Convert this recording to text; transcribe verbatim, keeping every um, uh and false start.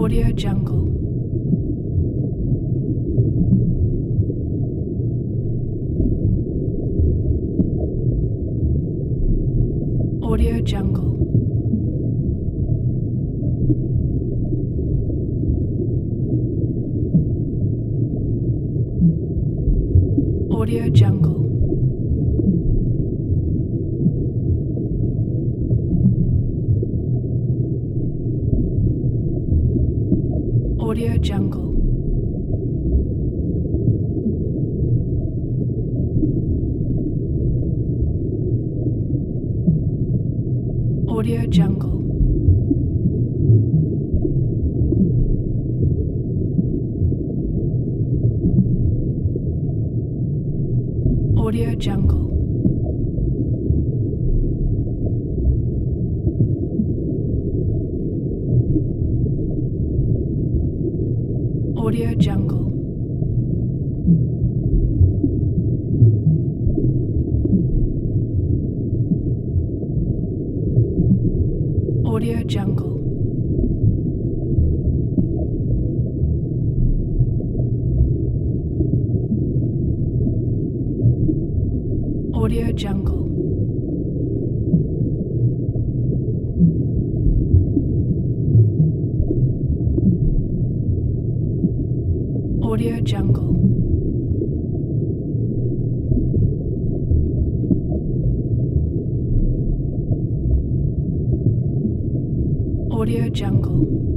Audio Jungle. Audio Jungle. Audio Jungle. Audio Jungle. Audio Jungle. Audio Jungle. Audio Jungle. Audio Jungle. Audio Jungle. Audio Jungle. Audio Jungle.